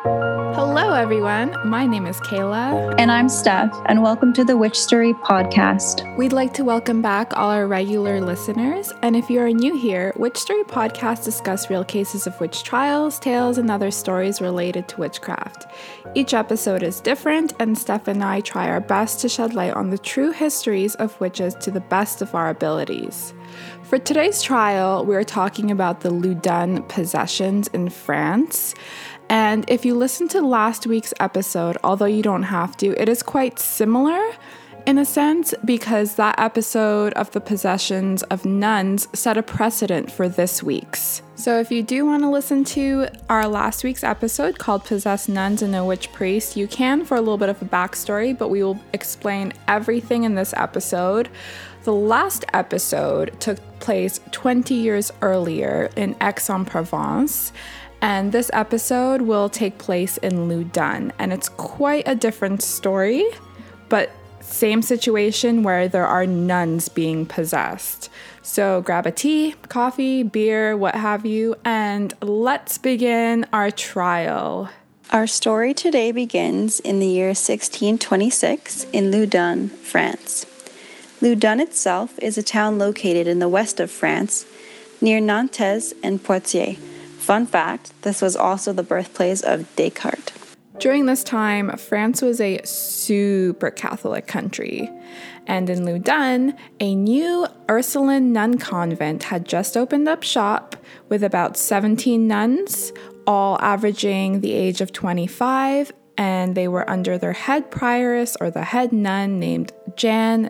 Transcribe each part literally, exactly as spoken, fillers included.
Hello, everyone. My name is Kayla. And I'm Steph, and welcome to the Witch Story podcast. We'd like to welcome back all our regular listeners. And if you are new here, Witch Story podcasts discuss real cases of witch trials, tales, and other stories related to witchcraft. Each episode is different, and Steph and I try our best to shed light on the true histories of witches to the best of our abilities. For today's trial, we're talking about the Loudun possessions in France. And if you listen to last week's episode, although you don't have to, it is quite similar in a sense because that episode of the possessions of nuns set a precedent for this week's. So if you do want to listen to our last week's episode called Possessed Nuns and No Witch Priest, you can for a little bit of a backstory, but we will explain everything in this episode. The last episode took place twenty years earlier in Aix-en-Provence. And this episode will take place in Loudun, and it's quite a different story, but same situation where there are nuns being possessed. So grab a tea, coffee, beer, what have you, and let's begin our trial. Our story today begins in the year sixteen twenty-six in Loudun, France. Loudun itself is a town located in the west of France, near Nantes and Poitiers. Fun fact, this was also the birthplace of Descartes. During this time, France was a super Catholic country. And in Loudun, a new Ursuline nun convent had just opened up shop with about seventeen nuns, all averaging the age of twenty-five, and they were under their head prioress or the head nun named Jeanne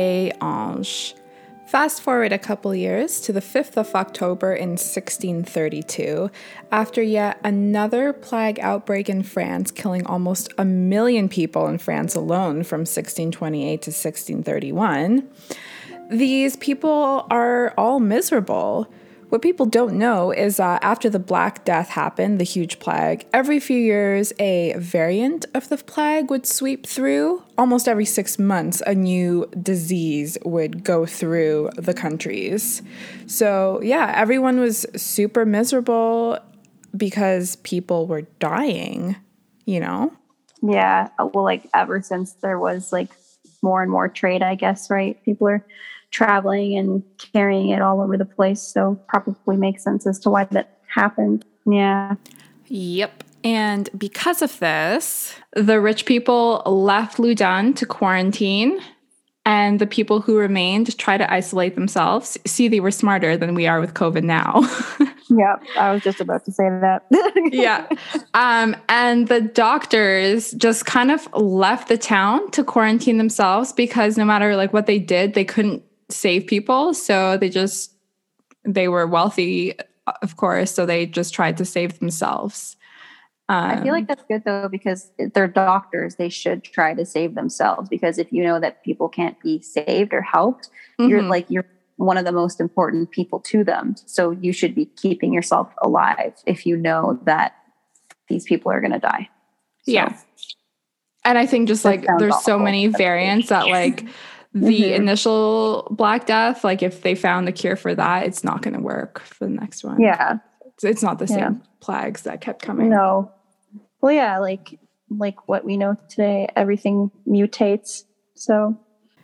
d'Ange. Fast forward a couple years to the fifth of October in sixteen thirty-two, after yet another plague outbreak in France, killing almost a million people in France alone from sixteen twenty-eight to sixteen thirty-one. These people are all miserable. What people don't know is that after the Black Death happened, the huge plague, every few years a variant of the plague would sweep through. Almost every six months, a new disease would go through the countries. So yeah, everyone was super miserable because people were dying, you know? Yeah, well, like ever since there was like more and more trade, I guess, right? People are traveling and carrying it all over the place. So probably makes sense as to why that happened. Yeah. Yep. And because of this, the rich people left Loudun to quarantine, and the people who remained try to isolate themselves. See, they were smarter than we are with COVID now. Yeah, I was just about to say that. Yeah. Um, and the doctors just kind of left the town to quarantine themselves because no matter like what they did, they couldn't save people. So they just, they were wealthy, of course, so they just tried to save themselves. Um, I feel like that's good though, because they're doctors. They should try to save themselves, because if you know that people can't be saved or helped, mm-hmm. you're like, you're one of the most important people to them. So you should be keeping yourself alive if you know that these people are going to die. So, yeah. And I think just like there's awful. so many variants that like the mm-hmm. initial Black Death, like if they found the cure for that, it's not going to work for the next one. Yeah. It's, it's not the same yeah. plagues that kept coming. No. Well, yeah, like like what we know today, everything mutates. So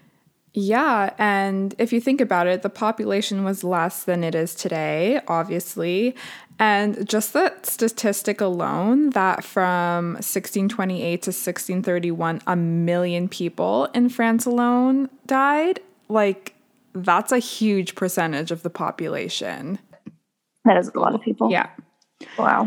yeah, and if you think about it, the population was less than it is today, obviously. And just that statistic alone, that from sixteen twenty-eight to sixteen thirty-one, a million people in France alone died, like, that's a huge percentage of the population. That is a lot of people. Yeah. Wow.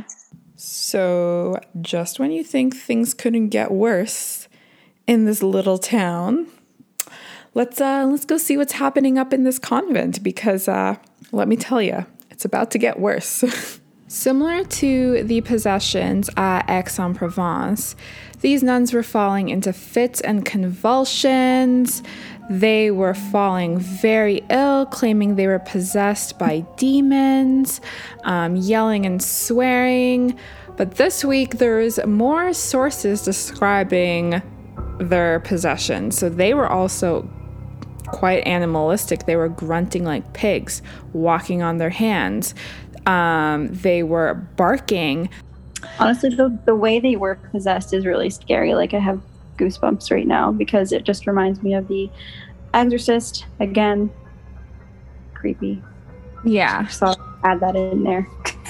So just when you think things couldn't get worse in this little town, let's uh, let's go see what's happening up in this convent, because uh, let me tell you, it's about to get worse. Similar to the possessions at Aix-en-Provence, these nuns were falling into fits and convulsions. They were falling very ill, claiming they were possessed by demons, um, yelling and swearing. But this week, there's more sources describing their possession. So they were also quite animalistic. They were grunting like pigs, walking on their hands. Um, they were barking. Honestly, the, the way they were possessed is really scary. Like, I have goosebumps right now because it just reminds me of The Exorcist. Again, creepy. Yeah. So I'll add that in there.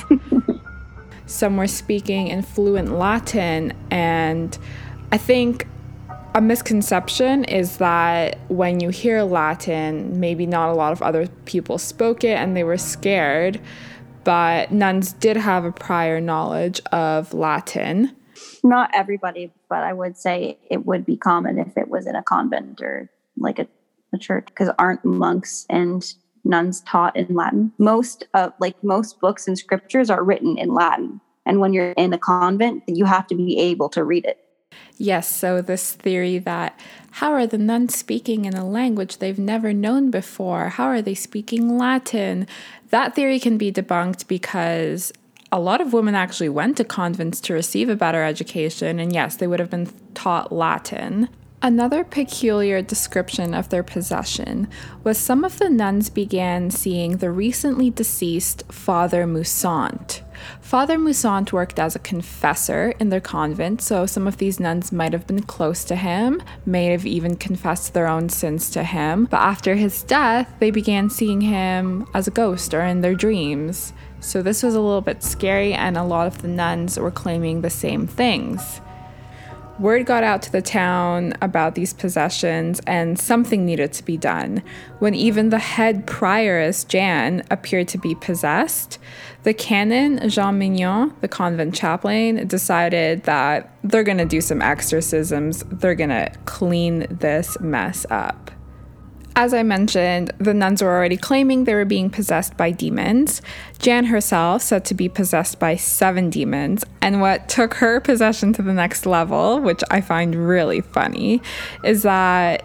Some were speaking in fluent Latin, and I think a misconception is that when you hear Latin, maybe not a lot of other people spoke it and they were scared, but nuns did have a prior knowledge of Latin. Not everybody, but I would say it would be common if it was in a convent or like a, a church, because aren't monks and nuns taught in Latin? Most of like most books and scriptures are written in Latin. And when you're in a convent, you have to be able to read it. Yes, so this theory that how are the nuns speaking in a language they've never known before? How are they speaking Latin? That theory can be debunked because a lot of women actually went to convents to receive a better education, and yes, they would have been taught Latin. Another peculiar description of their possession was some of the nuns began seeing the recently deceased Father Mousant. Father Mousant worked as a confessor in their convent, so some of these nuns might have been close to him, may have even confessed their own sins to him, but after his death, they began seeing him as a ghost or in their dreams. So this was a little bit scary, and a lot of the nuns were claiming the same things. Word got out to the town about these possessions, and something needed to be done. When even the head prioress, Jan, appeared to be possessed, the canon, Jean Mignon, the convent chaplain, decided that they're going to do some exorcisms. They're going to clean this mess up. As I mentioned, the nuns were already claiming they were being possessed by demons. Jan herself said to be possessed by seven demons, and what took her possession to the next level, which I find really funny, is that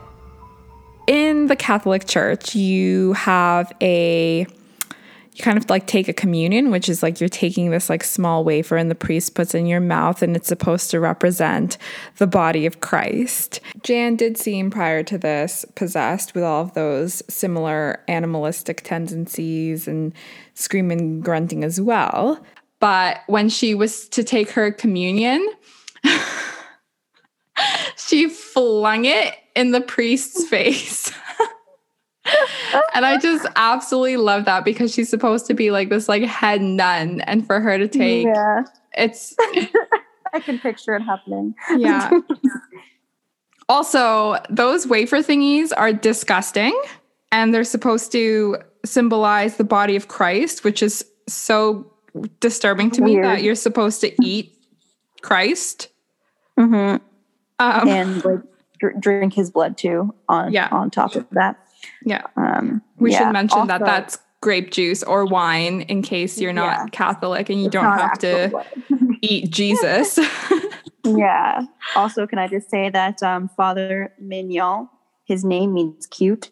in the Catholic Church, you have a... You kind of like take a communion, which is like you're taking this like small wafer and the priest puts in your mouth, and it's supposed to represent the body of Christ. Jan did seem prior to this possessed with all of those similar animalistic tendencies and screaming, grunting as well. But when she was to take her communion, she flung it in the priest's face. And I just absolutely love that because she's supposed to be like this like head nun, and for her to take yeah. it's I can picture it happening. Yeah. Also, those wafer thingies are disgusting, and they're supposed to symbolize the body of Christ, which is so disturbing to Weird. me that you're supposed to eat Christ. Mm-hmm. Um, and like dr- drink his blood too on yeah. on top of that. Yeah. Um, we yeah. should mention also, that that's grape juice or wine in case you're not yeah. Catholic and you It's don't have to eat Jesus. Yeah. Also, can I just say that um, Father Mignon, his name means cute.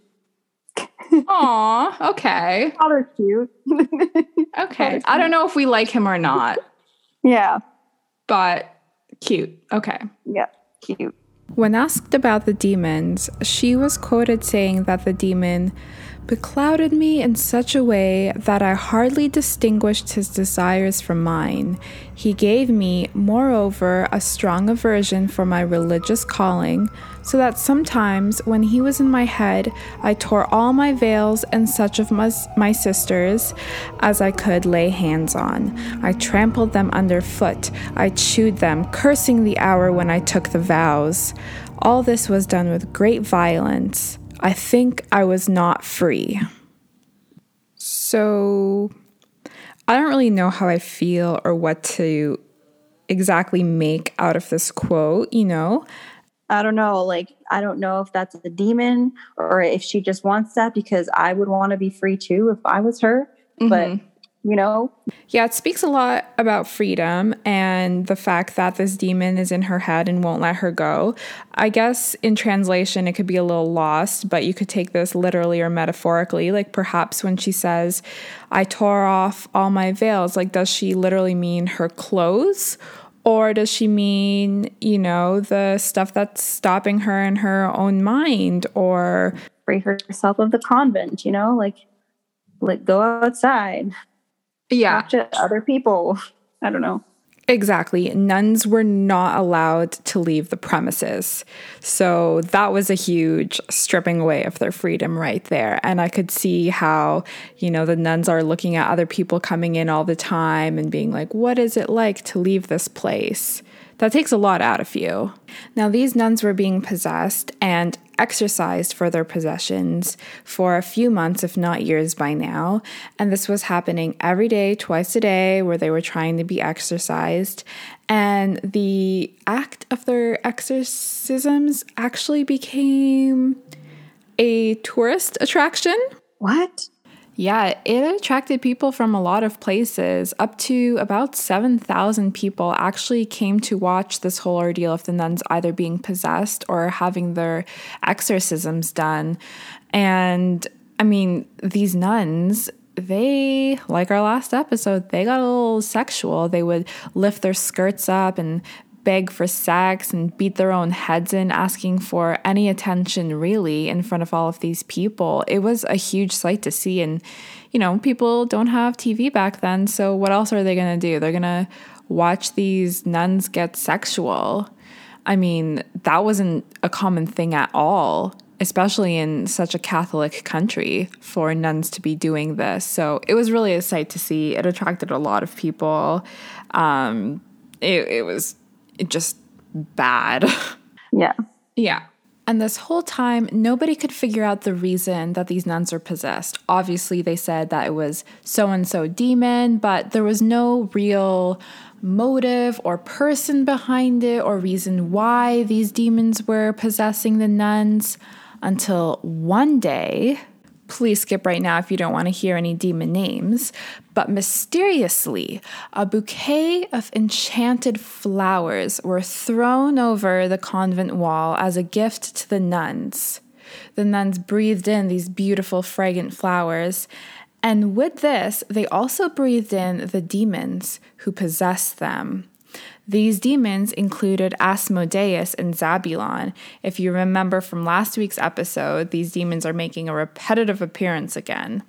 Aw, okay. Father cute. Okay. I don't know if we like him or not. Yeah. But cute. Okay. Yeah, cute. When asked about the demons, she was quoted saying that the demon beclouded me in such a way that I hardly distinguished his desires from mine. He gave me, moreover, a strong aversion for my religious calling, so that sometimes, when he was in my head, I tore all my veils and such of my, my sisters as I could lay hands on. I trampled them underfoot. I chewed them, cursing the hour when I took the vows. All this was done with great violence. I think I was not free. So I don't really know how I feel or what to exactly make out of this quote, you know? I don't know. Like, I don't know if that's a demon or if she just wants that, because I would want to be free too if I was her. Mm-hmm. But, you know? Yeah, it speaks a lot about freedom and the fact that this demon is in her head and won't let her go. I guess in translation, it could be a little lost, but you could take this literally or metaphorically. Like perhaps when she says, I tore off all my veils, like does she literally mean her clothes? Or does she mean, you know, the stuff that's stopping her in her own mind? Or free herself of the convent, you know, like, like go outside. Yeah. Talk to other people. I don't know. Exactly. Nuns were not allowed to leave the premises. So that was a huge stripping away of their freedom right there. And I could see how, you know, the nuns are looking at other people coming in all the time and being like, what is it like to leave this place? That takes a lot out of you. Now, these nuns were being possessed and exorcised for their possessions for a few months, if not years by now. And this was happening every day, twice a day, where they were trying to be exorcised. And the act of their exorcisms actually became a tourist attraction. What? Yeah, it attracted people from a lot of places. Up to about seven thousand people actually came to watch this whole ordeal of the nuns either being possessed or having their exorcisms done. And I mean, these nuns, they, like our last episode, they got a little sexual. They would lift their skirts up and beg for sex and beat their own heads in, asking for any attention really in front of all of these people. It was a huge sight to see. And, you know, people don't have T V back then. So what else are they going to do? They're going to watch these nuns get sexual. I mean, that wasn't a common thing at all, especially in such a Catholic country, for nuns to be doing this. So it was really a sight to see. It attracted a lot of people. Um, it, it was just bad. Yeah. Yeah. And this whole time, nobody could figure out the reason that these nuns are possessed. Obviously, they said that it was so-and-so demon, but there was no real motive or person behind it or reason why these demons were possessing the nuns until one day. Please skip right now if you don't want to hear any demon names. But mysteriously, a bouquet of enchanted flowers were thrown over the convent wall as a gift to the nuns. The nuns breathed in these beautiful, fragrant flowers. And with this, they also breathed in the demons who possessed them. These demons included Asmodeus and Zabulon. If you remember from last week's episode, these demons are making a repetitive appearance again.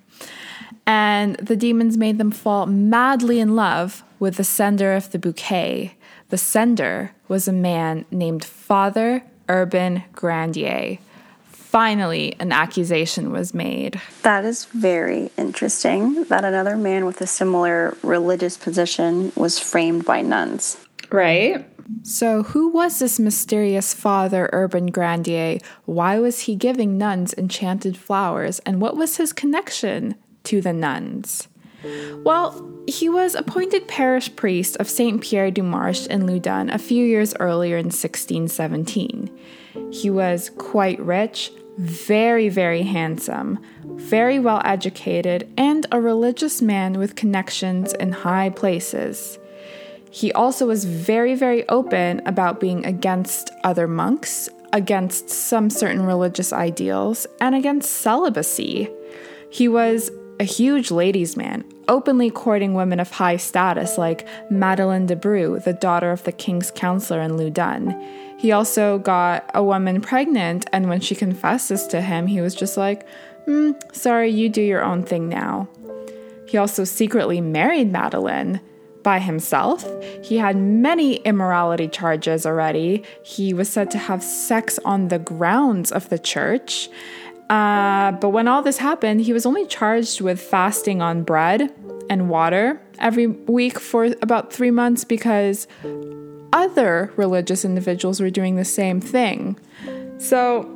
And the demons made them fall madly in love with the sender of the bouquet. The sender was a man named Father Urban Grandier. Finally, an accusation was made. That is very interesting that another man with a similar religious position was framed by nuns. Right? So who was this mysterious Father Urban Grandier? Why was he giving nuns enchanted flowers? And what was his connection to the nuns? Well, he was appointed parish priest of Saint Pierre du Marche in Loudun a few years earlier in sixteen seventeen. He was quite rich, very, very handsome, very well educated, and a religious man with connections in high places. He also was very, very open about being against other monks, against some certain religious ideals, and against celibacy. He was a huge ladies' man, openly courting women of high status like Madeleine de Brou, the daughter of the king's counselor in Loudun. He also got a woman pregnant, and when she confessed this to him, he was just like, mm, sorry, you do your own thing now. He also secretly married Madeleine by himself. He had many immorality charges already. He was said to have sex on the grounds of the church. Uh, but when all this happened, he was only charged with fasting on bread and water every week for about three months because other religious individuals were doing the same thing. So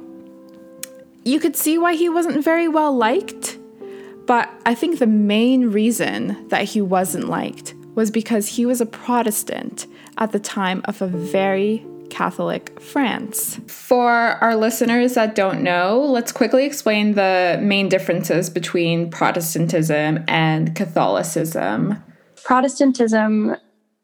you could see why he wasn't very well liked. But I think the main reason that he wasn't liked was because he was a Protestant at the time of a very Catholic France. For our listeners that don't know, let's quickly explain the main differences between Protestantism and Catholicism. Protestantism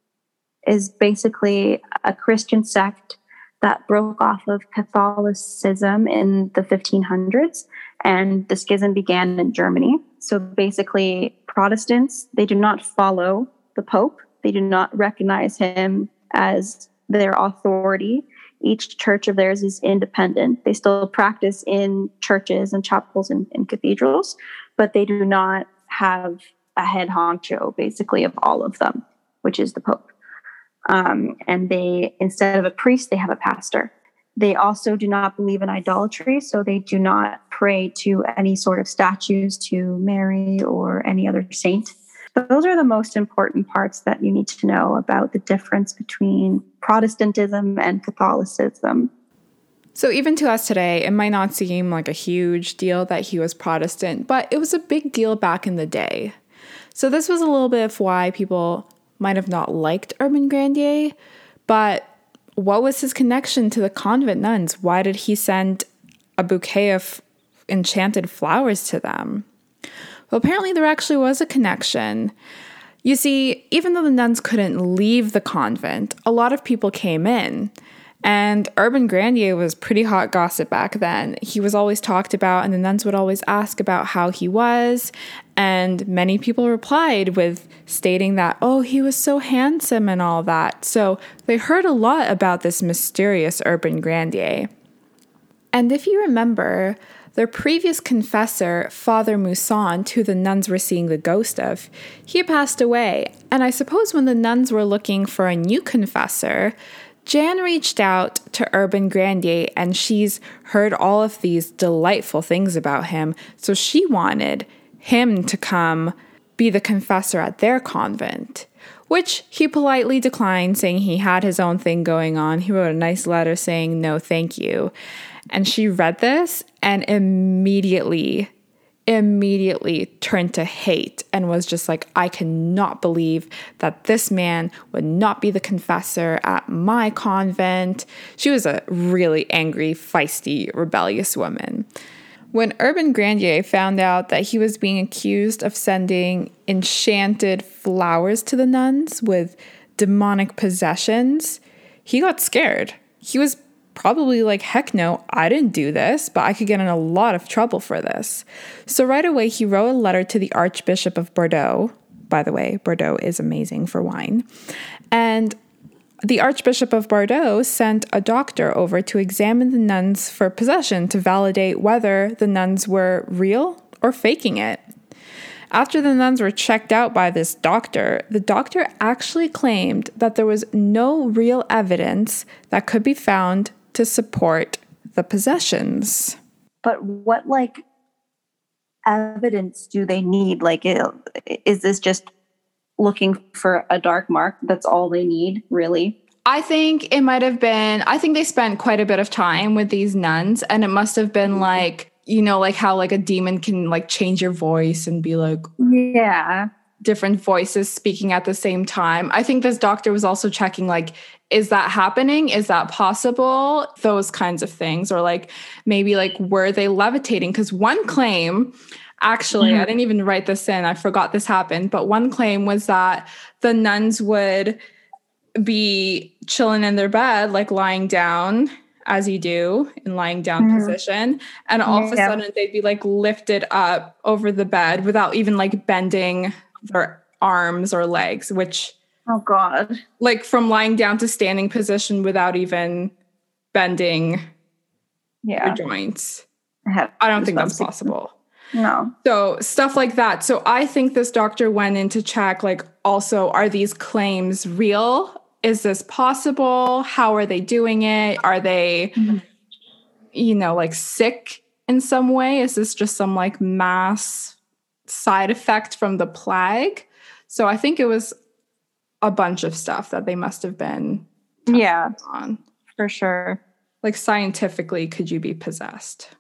is basically a Christian sect that broke off of Catholicism in the fifteen hundreds, and the schism began in Germany. So basically, Protestants, they do not follow the Pope. They do not recognize him as their authority. Each church of theirs is independent. They still practice in churches and chapels and, and cathedrals, but they do not have a head honcho, basically, of all of them, which is the Pope. Um, and they, instead of a priest, they have a pastor. They also do not believe in idolatry, so they do not pray to any sort of statues, to Mary or any other saint. But those are the most important parts that you need to know about the difference between Protestantism and Catholicism. So even to us today, it might not seem like a huge deal that he was Protestant, but it was a big deal back in the day. So this was a little bit of why people might have not liked Urban Grandier, but what was his connection to the convent nuns? Why did he send a bouquet of enchanted flowers to them? Well, apparently there actually was a connection. You see, even though the nuns couldn't leave the convent, a lot of people came in. And Urban Grandier was pretty hot gossip back then. He was always talked about, and the nuns would always ask about how he was. And many people replied with stating that, oh, he was so handsome and all that. So they heard a lot about this mysterious Urban Grandier. And if you remember, their previous confessor, Father Mousson, who the nuns were seeing the ghost of, he passed away. And I suppose when the nuns were looking for a new confessor, Jan reached out to Urban Grandier, and she's heard all of these delightful things about him, so she wanted him to come be the confessor at their convent, which he politely declined, saying he had his own thing going on. He wrote a nice letter saying, no, thank you. And she read this and immediately immediately turned to hate and was just like, I cannot believe that this man would not be the confessor at my convent. She was a really angry, feisty, rebellious woman. When Urban Grandier found out that he was being accused of sending enchanted flowers to the nuns with demonic possessions, he got scared. He was probably like, heck no, I didn't do this, but I could get in a lot of trouble for this. So right away, he wrote a letter to the Archbishop of Bordeaux. By the way, Bordeaux is amazing for wine. And the Archbishop of Bordeaux sent a doctor over to examine the nuns for possession to validate whether the nuns were real or faking it. After the nuns were checked out by this doctor, the doctor actually claimed that there was no real evidence that could be found to support the possessions. But what, like, evidence do they need? Like, is this just looking for a dark mark? That's all they need, really? I think it might have been, I think they spent quite a bit of time with these nuns, and it must have been like, you know, like how like a demon can like change your voice and be like, yeah, different voices speaking at the same time. I think this doctor was also checking like, is that happening? Is that possible? Those kinds of things. Or like maybe like, were they levitating? Because one claim, actually, mm-hmm. I didn't even write this in. I forgot this happened. But one claim was that the nuns would be chilling in their bed, like lying down as you do in lying down mm-hmm. position. And all yeah. of a sudden they'd be like lifted up over the bed without even like bending their arms or legs, which... Oh, God. Like from lying down to standing position without even bending yeah. your joints. I, I don't think that's possible. No. So stuff like that. So I think this doctor went in to check, like, also, are these claims real? Is this possible? How are they doing it? Are they, mm-hmm. you know, like sick in some way? Is this just some like mass side effect from the plague? So I think it was a bunch of stuff that they must have been yeah on. For sure. Like scientifically, could you be possessed?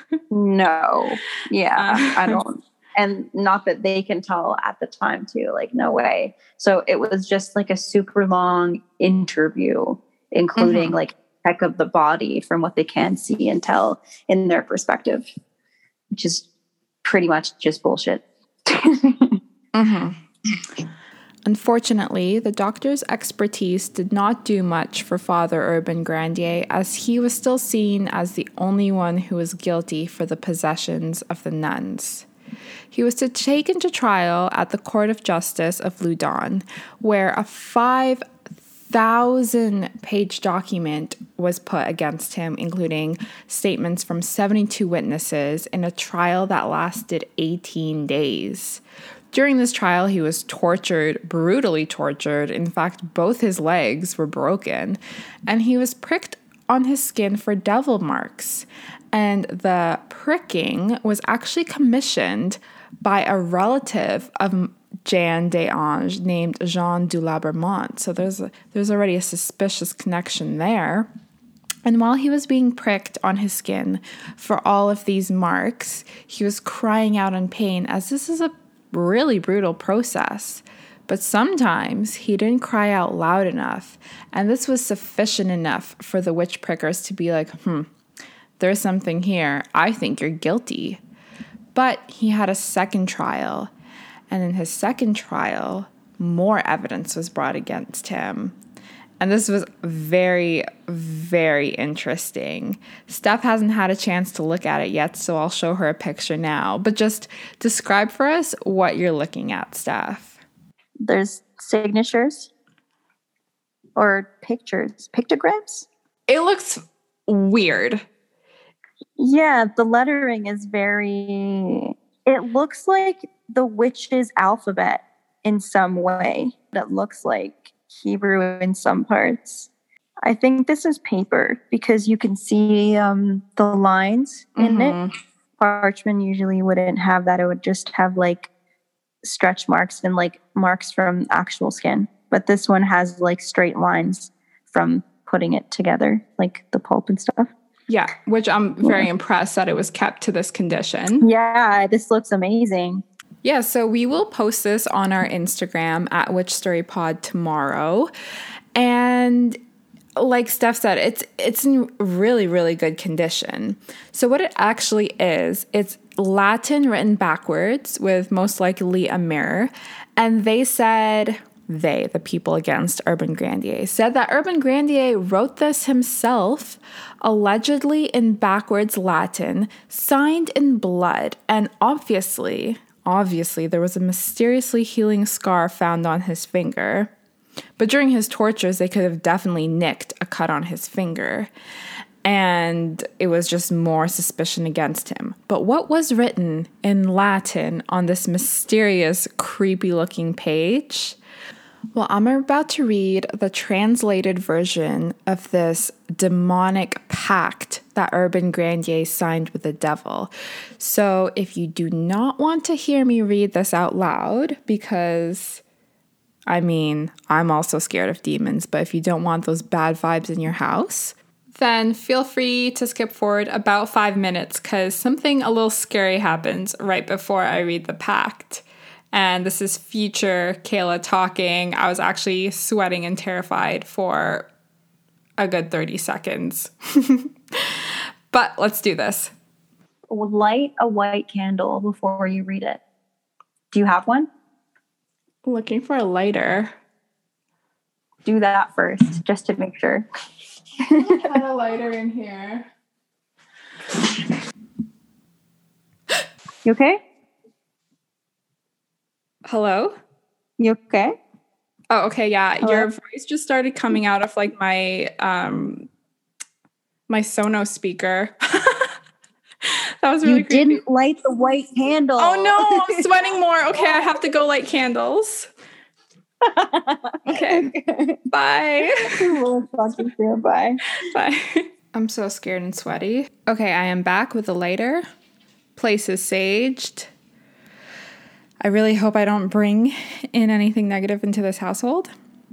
No. Yeah, uh, I don't. And not that they can tell at the time too, like no way. So it was just like a super long interview, including mm-hmm. like check of the body from what they can see and tell in their perspective, which is pretty much just bullshit. mm-hmm. Unfortunately, the doctor's expertise did not do much for Father Urban Grandier, as he was still seen as the only one who was guilty for the possessions of the nuns. He was to take into trial at the Court of Justice of Loudun, where a five thousand page document was put against him, including statements from seventy-two witnesses in a trial that lasted eighteen days. During this trial, he was tortured, brutally tortured. In fact, both his legs were broken, and he was pricked on his skin for devil marks. And the pricking was actually commissioned by a relative of Jeanne d'Ange named Jean de Labermont. So there's a, there's already a suspicious connection there. And while he was being pricked on his skin for all of these marks, he was crying out in pain, as this is a really brutal process. But sometimes he didn't cry out loud enough, and this was sufficient enough for the witch prickers to be like, hmm, there's something here. I think you're guilty. But he had a second trial, and in his second trial, more evidence was brought against him. And this was very, very interesting. Steph hasn't had a chance to look at it yet, so I'll show her a picture now. But just describe for us what you're looking at, Steph. There's signatures or pictures, pictograms. It looks weird. Yeah, the lettering is very... It looks like the witch's alphabet in some way. It looks like Hebrew in some parts. I think this is paper because you can see um, the lines in mm-hmm. it. Parchment usually wouldn't have that. It would just have like stretch marks and like marks from actual skin. But this one has like straight lines from putting it together, like the pulp and stuff. Yeah, which I'm very yeah. impressed that it was kept to this condition. Yeah, this looks amazing. Yeah, so we will post this on our Instagram at Witch Story Pod tomorrow. And like Steph said, it's it's in really, really good condition. So what it actually is, it's Latin written backwards with most likely a mirror. And they said, they, the people against Urban Grandier, said that Urban Grandier wrote this himself, allegedly in backwards Latin, signed in blood, and obviously... Obviously, there was a mysteriously healing scar found on his finger. But during his tortures, they could have definitely nicked a cut on his finger. And it was just more suspicion against him. But what was written in Latin on this mysterious, creepy-looking page? Well, I'm about to read the translated version of this demonic pact that Urban Grandier signed with the devil. So if you do not want to hear me read this out loud, because, I mean, I'm also scared of demons, but if you don't want those bad vibes in your house, then feel free to skip forward about five minutes because something a little scary happens right before I read the pact. And this is future Kayla talking. I was actually sweating and terrified for a good thirty seconds. But let's do this. Light a white candle before you read it. Do you have one? Looking for a lighter. Do that first, just to make sure. I had a lighter in here. You okay? Hello? You okay? Oh, okay, yeah. Hello? Your voice just started coming out of like my um my Sonos speaker. That was really You creepy. didn't light the white candle. Oh no, I'm sweating more. Okay, I have to go light candles. Okay. Okay. Bye. Bye. Bye. I'm so scared and sweaty. Okay, I am back with a lighter. Place is saged. I really hope I don't bring in anything negative into this household.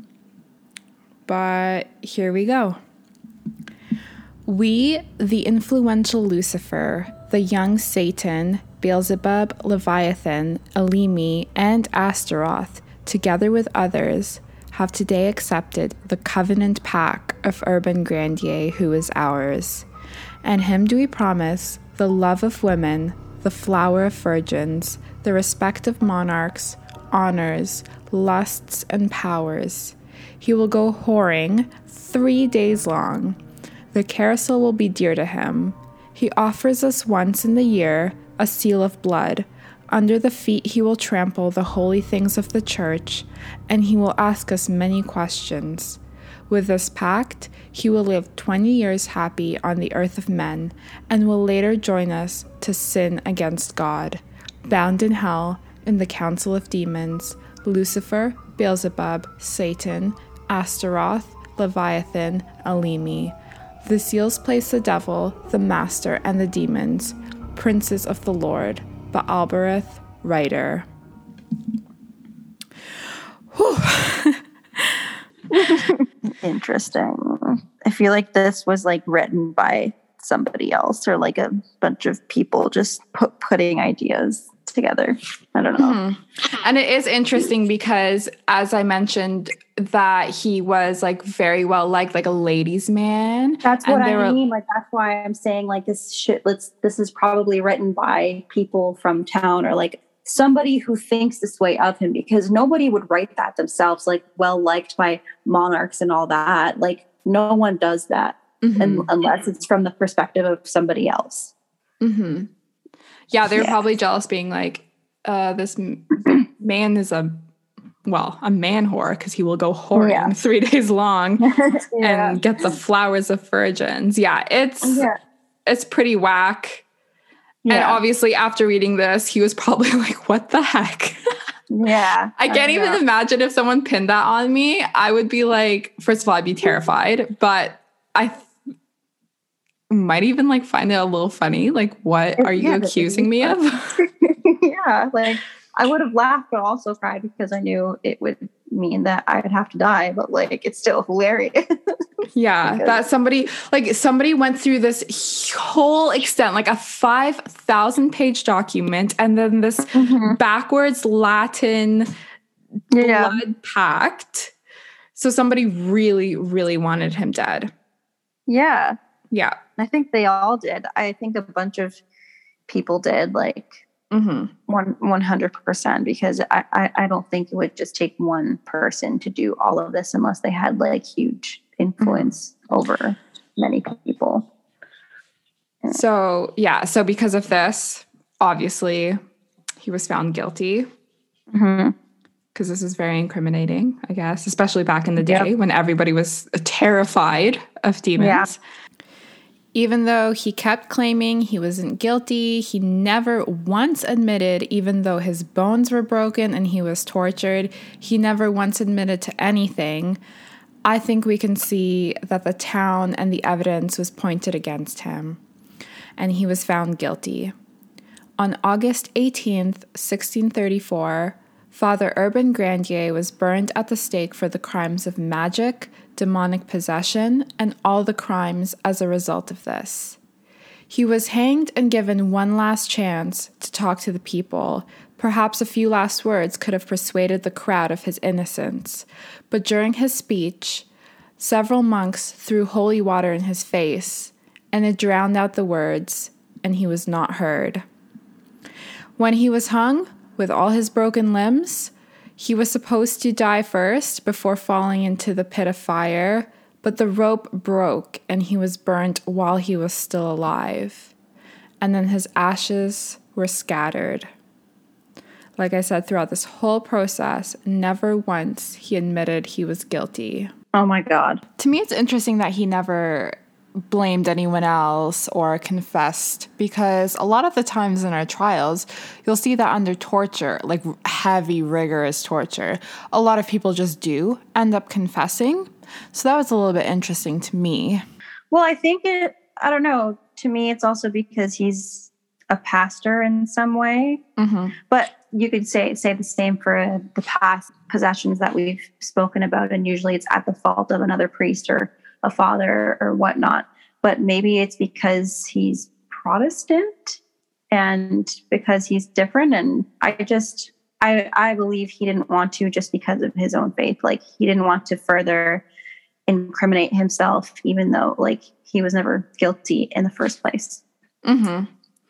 But here we go. We, the influential Lucifer, the young Satan, Beelzebub, Leviathan, Elimi, and Astaroth, together with others, have today accepted the covenant pact of Urban Grandier, who is ours. And him do we promise the love of women, the flower of virgins, the respect of monarchs, honors, lusts, and powers. He will go whoring three days long. The carousel will be dear to him. He offers us once in the year a seal of blood. Under the feet he will trample the holy things of the church, and he will ask us many questions. With this pact, he will live twenty years happy on the earth of men, and will later join us to sin against God, bound in hell, in the council of demons, Lucifer, Beelzebub, Satan, Astaroth, Leviathan, Alimi. The seals place the devil, the master, and the demons, princes of the Lord, Baalberith, writer. Interesting. I feel like this was like written by somebody else or like a bunch of people just put, putting ideas together. I don't know. Mm-hmm. And it is interesting because, as I mentioned, that he was like very well liked, like a ladies' man. That's what and I were, mean. Like that's why I'm saying like this shit. Let's. This is probably written by people from town or like somebody who thinks this way of him, because nobody would write that themselves. Like well liked by monarchs and all that. Like no one does that. Mm-hmm. And, unless it's from the perspective of somebody else. Mm-hmm. Yeah, they're yeah. probably jealous, being like, uh, this m- man is a, well, a man whore, because he will go whoring yeah. three days long yeah. and get the flowers of virgins. Yeah, it's yeah. it's pretty whack. Yeah. And obviously, after reading this, he was probably like, what the heck? Yeah. I can't I even know. imagine if someone pinned that on me. I would be like, first of all, I'd be terrified, but I th- might even like find it a little funny. Like, what are you yeah, accusing me of? Yeah, like I would have laughed but also cried because I knew it would mean that I'd have to die, but like it's still hilarious. Yeah, because that somebody like somebody went through this whole extent, like a five thousand page document, and then this mm-hmm. backwards Latin yeah. blood pact. So somebody really, really wanted him dead. Yeah. Yeah. I think they all did. I think a bunch of people did, like mm-hmm. one one hundred percent, because I, I I don't think it would just take one person to do all of this unless they had like huge influence mm-hmm. over many people. So yeah, so because of this, obviously, he was found guilty. Mm-hmm. Because this is very incriminating, I guess, especially back in the day yep. when everybody was terrified of demons. Yeah. Even though he kept claiming he wasn't guilty, he never once admitted, even though his bones were broken and he was tortured, he never once admitted to anything. I think we can see that the town and the evidence was pointed against him, and he was found guilty. On August eighteenth, sixteen thirty-four, Father Urban Grandier was burned at the stake for the crimes of magic, demonic possession, and all the crimes as a result of this. He was hanged and given one last chance to talk to the people. Perhaps a few last words could have persuaded the crowd of his innocence. But during his speech, several monks threw holy water in his face, and it drowned out the words, and he was not heard. When he was hung, with all his broken limbs, he was supposed to die first before falling into the pit of fire, but the rope broke and he was burnt while he was still alive. And then his ashes were scattered. Like I said, throughout this whole process, never once he admitted he was guilty. Oh my God. To me, it's interesting that he never blamed anyone else or confessed, because a lot of the times in our trials, you'll see that under torture, like heavy, rigorous torture, a lot of people just do end up confessing. So that was a little bit interesting to me. Well, I think it, I don't know, to me, it's also because he's a pastor in some way, mm-hmm. but you could say say the same for uh, the past possessions that we've spoken about, and usually it's at the fault of another priest or a father or whatnot. But maybe it's because he's Protestant and because he's different. And I just, I, I believe he didn't want to, just because of his own faith. Like he didn't want to further incriminate himself, even though like he was never guilty in the first place. Mm-hmm.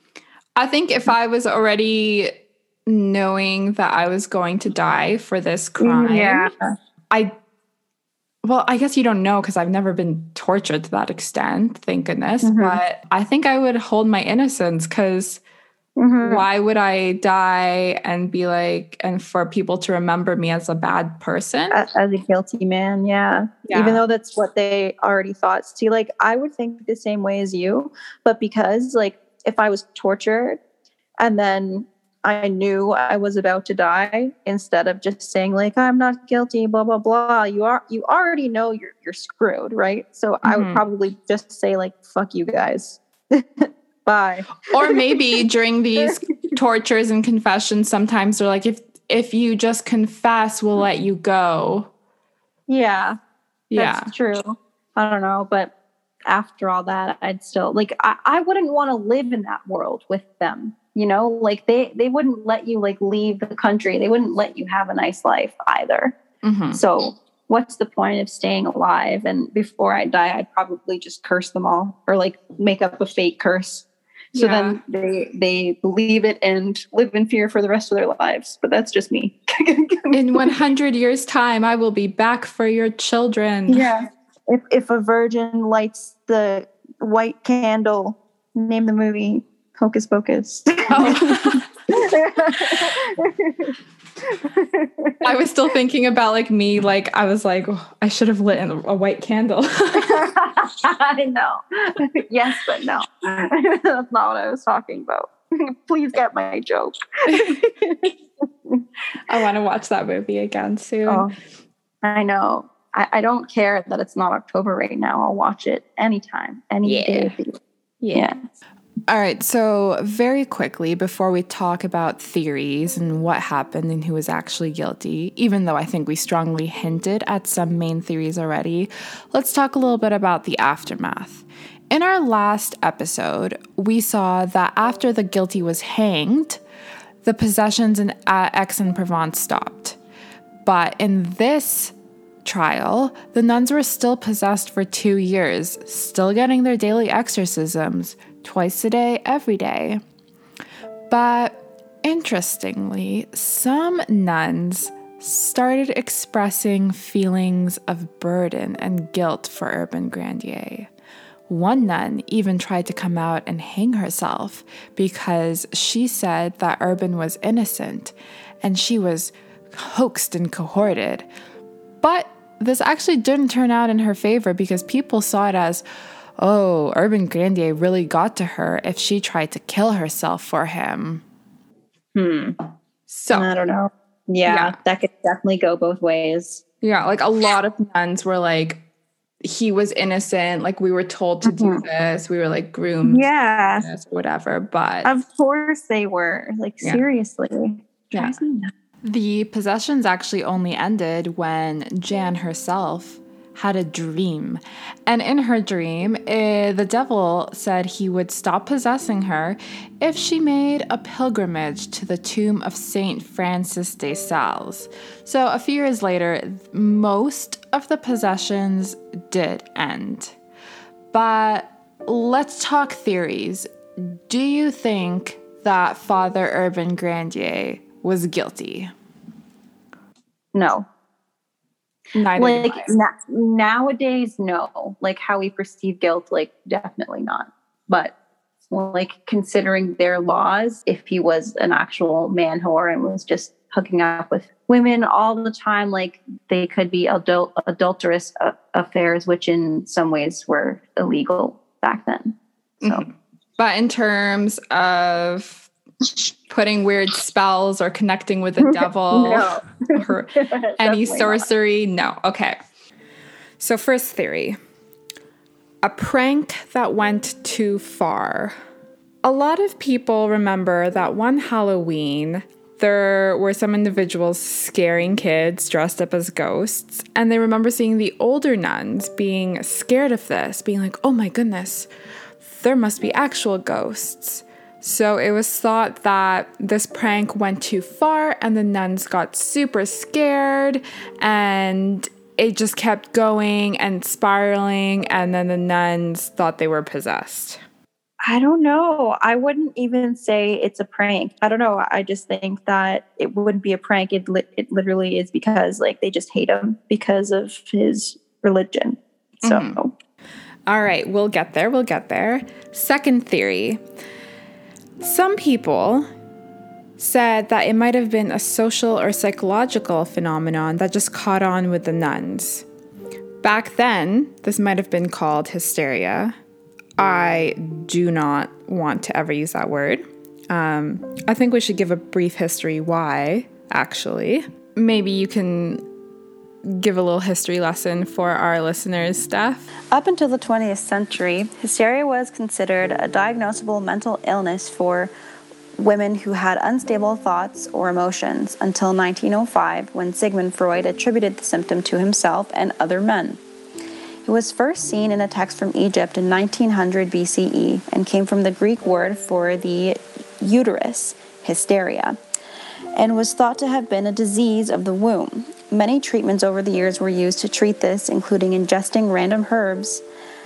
I think if I was already knowing that I was going to die for this crime, yeah. I Well, I guess you don't know, because I've never been tortured to that extent, thank goodness. Mm-hmm. But I think I would hold my innocence, because mm-hmm. why would I die and be like, and for people to remember me as a bad person? As a guilty man, yeah. yeah. Even though that's what they already thought. See, like, I would think the same way as you, but because, like, if I was tortured and then I knew I was about to die, instead of just saying like, I'm not guilty, blah, blah, blah. You are, you already know you're, you're screwed. Right. So mm-hmm. I would probably just say like, fuck you guys. Bye. Or maybe during these tortures and confessions, sometimes they're like, if, if you just confess, we'll let you go. Yeah. Yeah. That's true. I don't know. But after all that, I'd still like, I, I wouldn't want to live in that world with them. You know, like they, they wouldn't let you like leave the country. They wouldn't let you have a nice life either. Mm-hmm. So what's the point of staying alive? And before I die, I'd probably just curse them all, or like make up a fake curse. So yeah. then they, they believe it and live in fear for the rest of their lives. But that's just me. In one hundred years time, I will be back for your children. Yeah. If, if a virgin lights the white candle, name the movie Hocus Pocus. Oh. I was still thinking about like me, like I was like, oh, I should have lit a white candle. I know. Yes, but no. That's not what I was talking about. Please get my joke. I want to watch that movie again soon. Oh, I know. I, I don't care that it's not October right now. I'll watch it anytime, any yeah. day. Yeah. yeah. All right, so very quickly, before we talk about theories and what happened and who was actually guilty, even though I think we strongly hinted at some main theories already, let's talk a little bit about the aftermath. In our last episode, we saw that after the guilty was hanged, the possessions in Aix-en-Provence stopped. But in this trial, the nuns were still possessed for two years, still getting their daily exorcisms, twice a day, every day. But interestingly, some nuns started expressing feelings of burden and guilt for Urbain Grandier. One nun even tried to come out and hang herself because she said that Urbain was innocent and she was hoaxed and cohorted. But this actually didn't turn out in her favor because people saw it as, oh, Urbain Grandier really got to her if she tried to kill herself for him. Hmm. So I don't know. Yeah, yeah, that could definitely go both ways. Yeah, like a lot of nuns were like, he was innocent. Like we were told to mm-hmm. do this. We were like groomed. Yeah. Or whatever. But of course they were. Like yeah. seriously. Yeah. The possessions actually only ended when Jan herself had a dream. And in her dream, uh, the devil said he would stop possessing her if she made a pilgrimage to the tomb of Saint Francis de Sales. So a few years later, most of the possessions did end. But let's talk theories. Do you think that Father Urbain Grandier was guilty? No. Neither like na- nowadays, no. Like how we perceive guilt, like definitely not. But like considering their laws, if he was an actual man whore and was just hooking up with women all the time, like they could be adult adulterous uh, affairs, which in some ways were illegal back then. So, mm-hmm. But in terms of putting weird spells or connecting with the devil no. or any sorcery. Not. No. Okay. So first theory, a prank that went too far. A lot of people remember that one Halloween, there were some individuals scaring kids dressed up as ghosts. And they remember seeing the older nuns being scared of this, being like, oh my goodness, there must be actual ghosts. So it was thought that this prank went too far and the nuns got super scared and it just kept going and spiraling, and then the nuns thought they were possessed. I don't know. I wouldn't even say it's a prank. I don't know. I just think that it wouldn't be a prank. It, li- it literally is because like they just hate him because of his religion. So, mm-hmm. All right, we'll get there. We'll get there. Second theory. Some people said that it might have been a social or psychological phenomenon that just caught on with the nuns. Back then, this might have been called hysteria. I do not want to ever use that word. Um, I think we should give a brief history why, actually. Maybe you can give a little history lesson for our listeners, Steph. Up until the twentieth century, hysteria was considered a diagnosable mental illness for women who had unstable thoughts or emotions until nineteen oh five, when Sigmund Freud attributed the symptom to himself and other men. It was first seen in a text from Egypt in nineteen hundred B C E and came from the Greek word for the uterus, hysteria, and was thought to have been a disease of the womb. Many treatments over the years were used to treat this, including ingesting random herbs,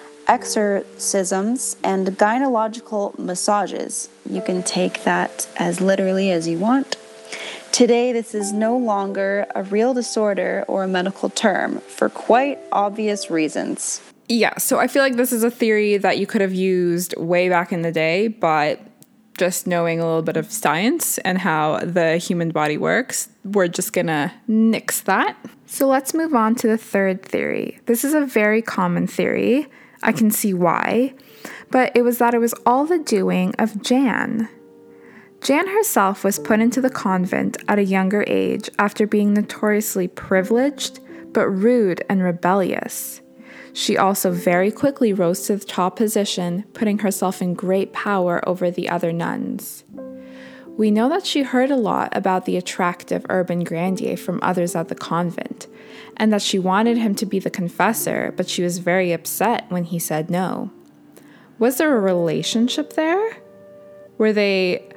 exorcisms, and gynecological massages. You can take that as literally as you want. Today, this is no longer a real disorder or a medical term for quite obvious reasons. Yeah, so I feel like this is a theory that you could have used way back in the day, but just knowing a little bit of science and how the human body works, we're just gonna nix that. So let's move on to the third theory. This is a very common theory. I can see why, but it was that it was all the doing of Jan. Jan herself was put into the convent at a younger age after being notoriously privileged, but rude and rebellious. She also very quickly rose to the top position, putting herself in great power over the other nuns. We know that she heard a lot about the attractive Urban Grandier from others at the convent, and that she wanted him to be the confessor, but she was very upset when he said no. Was there a relationship there? Were they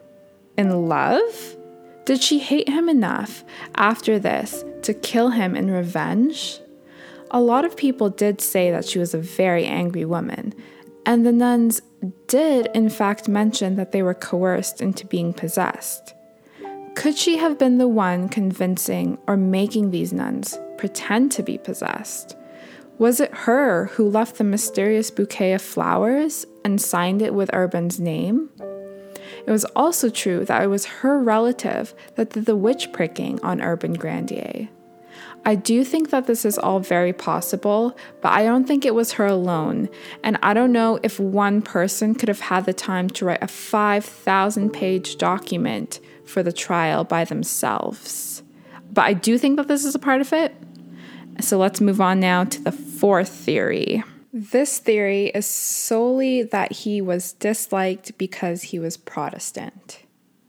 in love? Did she hate him enough after this to kill him in revenge? A lot of people did say that she was a very angry woman, and the nuns did in fact mention that they were coerced into being possessed. Could she have been the one convincing or making these nuns pretend to be possessed? Was it her who left the mysterious bouquet of flowers and signed it with Urban's name? It was also true that it was her relative that did the witch pricking on Urban Grandier. I do think that this is all very possible, but I don't think it was her alone, and I don't know if one person could have had the time to write a five thousand page document for the trial by themselves. But I do think that this is a part of it. So let's move on now to the fourth theory. This theory is solely that he was disliked because he was Protestant.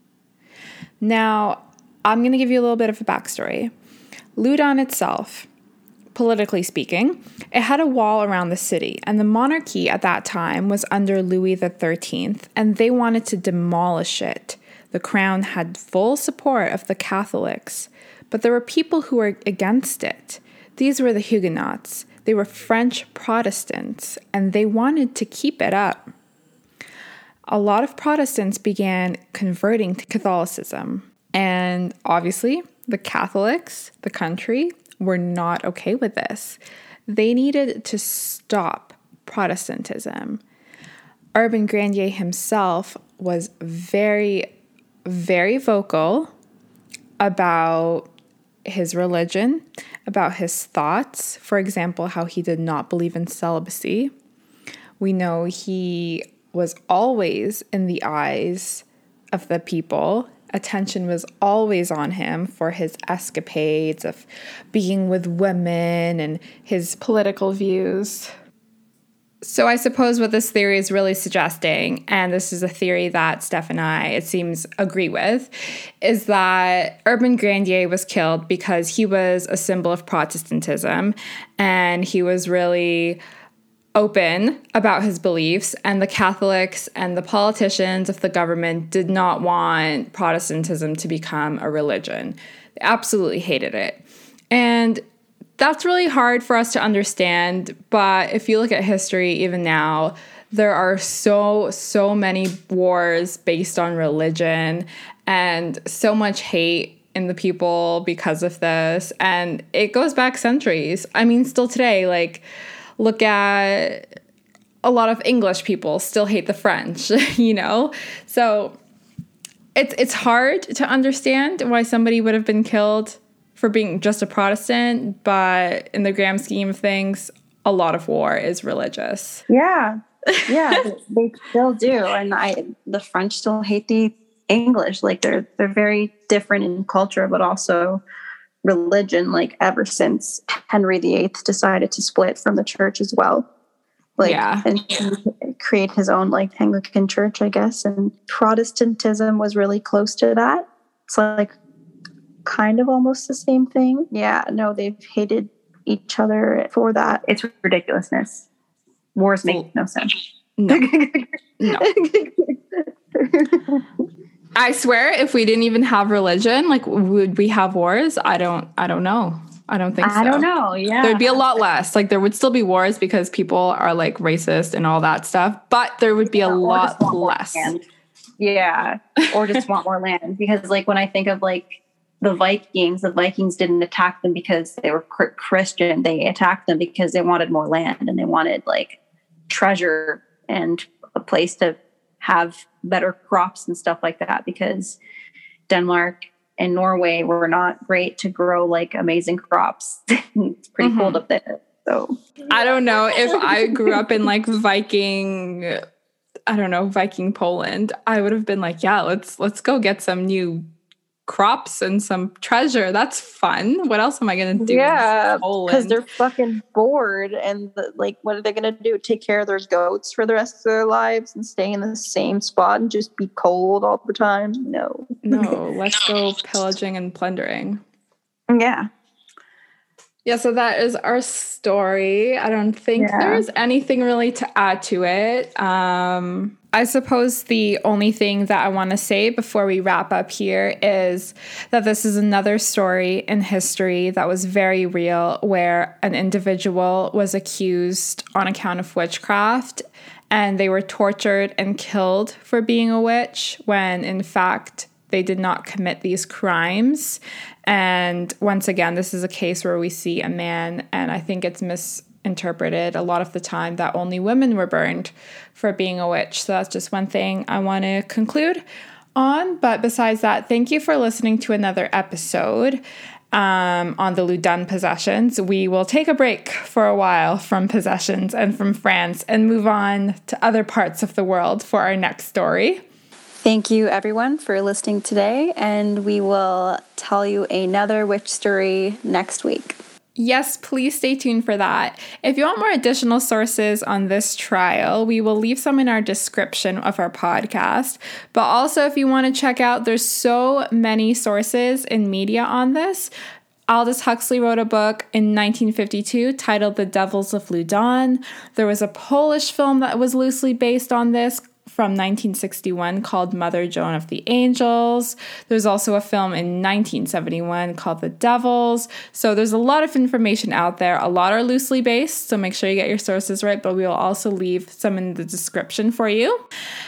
Now, I'm going to give you a little bit of a backstory. Loudun itself, politically speaking, it had a wall around the city, and the monarchy at that time was under Louis the thirteenth, and they wanted to demolish it. The crown had full support of the Catholics, but there were people who were against it. These were the Huguenots. They were French Protestants, and they wanted to keep it up. A lot of Protestants began converting to Catholicism, and obviously, the Catholics, the country, were not okay with this. They needed to stop Protestantism. Urban Grandier himself was very, very vocal about his religion, about his thoughts. For example, how he did not believe in celibacy. We know he was always in the eyes of the people. Attention was always on him for his escapades of being with women and his political views. So I suppose what this theory is really suggesting, and this is a theory that Steph and I, it seems, agree with, is that Urban Grandier was killed because he was a symbol of Protestantism, and he was really open about his beliefs, and the Catholics and the politicians of the government did not want Protestantism to become a religion. They absolutely hated it. And that's really hard for us to understand, but if you look at history even now, there are so, so many wars based on religion and so much hate in the people because of this, and it goes back centuries. I mean, still today, like, look at a lot of English people still hate the French, you know? So it's it's hard to understand why somebody would have been killed for being just a Protestant, but in the grand scheme of things, a lot of war is religious. Yeah. Yeah, they still do. And I, the French still hate the English. Like they're, they're very different in culture, but also religion, like ever since Henry the Eighth decided to split from the church as well. Like, yeah. and create his own like Anglican church, I guess. And Protestantism was really close to that. It's like kind of almost the same thing. Yeah, no, they've hated each other for that. It's ridiculousness. Wars make well, no sense. No. No. I swear, if we didn't even have religion, like, would we have wars? I don't, I don't know. I don't think so. I don't know. Yeah. There'd be a lot less. Like, there would still be wars because people are like racist and all that stuff, but there would be yeah, a lot less. Yeah. Or just want more land. Because like, when I think of like the Vikings, the Vikings didn't attack them because they were Christian. They attacked them because they wanted more land and they wanted like treasure and a place to have better crops and stuff like that, because Denmark and Norway were not great to grow like amazing crops. It's pretty mm-hmm. cold up there. So I don't know if I grew up in like Viking, I don't know, Viking Poland, I would have been like, yeah, let's, let's go get some new crops and some treasure. That's fun. What else am I going to do? Yeah, because they're fucking bored. And the, like, what are they going to do? Take care of their goats for the rest of their lives and stay in the same spot and just be cold all the time? No. No, let's go pillaging and plundering. Yeah. Yeah, so that is our story. I don't think yeah. there's anything really to add to it. Um, I suppose the only thing that I want to say before we wrap up here is that this is another story in history that was very real, where an individual was accused on account of witchcraft and they were tortured and killed for being a witch, when in fact they did not commit these crimes. And once again, this is a case where we see a man, and I think it's misinterpreted a lot of the time, that only women were burned for being a witch. So that's just one thing I want to conclude on. But besides that, thank you for listening to another episode um, on the Loudun possessions. We will take a break for a while from possessions and from France and move on to other parts of the world for our next story. Thank you, everyone, for listening today, and we will tell you another witch story next week. Yes, please stay tuned for that. If you want more additional sources on this trial, we will leave some in our description of our podcast. But also, if you want to check out, there's so many sources in media on this. Aldous Huxley wrote a book in nineteen fifty-two titled The Devils of Loudun. There was a Polish film that was loosely based on this from nineteen sixty-one called Mother Joan of the Angels. There's also a film in nineteen seventy-one called The Devils. So there's a lot of information out there. A lot are loosely based, so make sure you get your sources right, but we will also leave some in the description for you.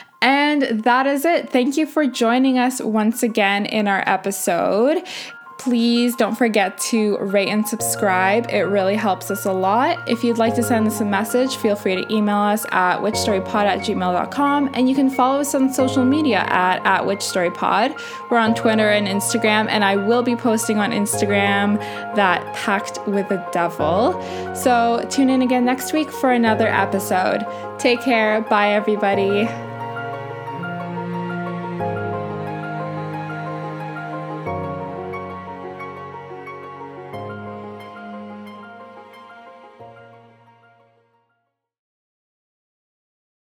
And that is it. Thank you for joining us once again in our episode. Please don't forget to rate and subscribe. It really helps us a lot. If you'd like to send us a message, feel free to email us at witchstorypod at gmail dot com, and you can follow us on social media at, at witchstorypod. We're on Twitter and Instagram, and I will be posting on Instagram that Pact with the Devil. So tune in again next week for another episode. Take care. Bye, everybody.